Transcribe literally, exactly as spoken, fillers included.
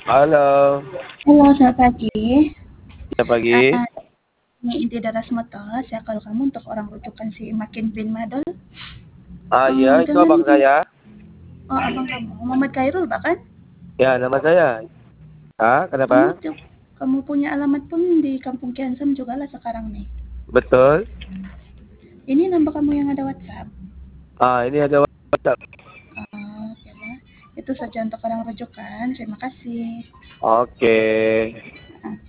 Halo. Halo, selamat pagi. Ya pagi. Ah, ini inti Daras Motos ya kalau kamu untuk orang rujukan si Makin bin Madol. Ah iya, Oh, itu jangan. abang saya. Oh, abang kamu, Muhammad Khairul bahkan. Ya, nama saya. Ah, Kamu kenapa? tuh, kamu punya alamat pun di Kampung Kiansam juga lah sekarang nih. Betul. Ini nambah kamu yang ada WhatsApp. Ah, ini ada WhatsApp. Oh, oke lah. Itu saja untuk orang rujukan. Terima kasih. Oke.